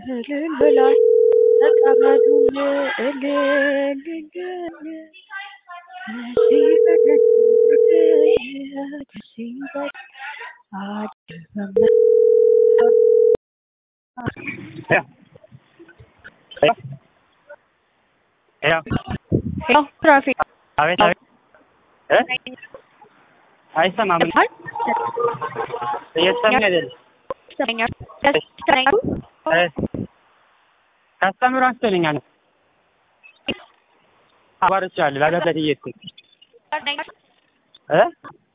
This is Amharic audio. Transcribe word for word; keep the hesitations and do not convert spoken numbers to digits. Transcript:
እልል ብላችሁ ተቀበሉን እልል Hello, traffic. አቤት አቤት እ አይሰማም እየሰማኝ አይደል ይሰማኛል ይሰማኛል እ ካስተምሩ አንስተኛል አባርቻለሁ ላገበት እየሄድኩኝ እ